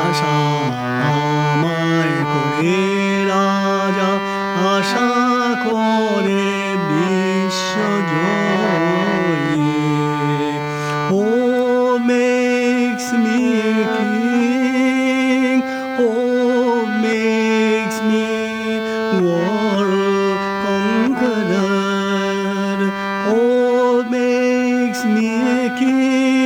আশা আমায় করে রাজা, আশা করে বিশ্বজয়ী। ও makes me a king, oh makes me world conqueror, oh makes me a king.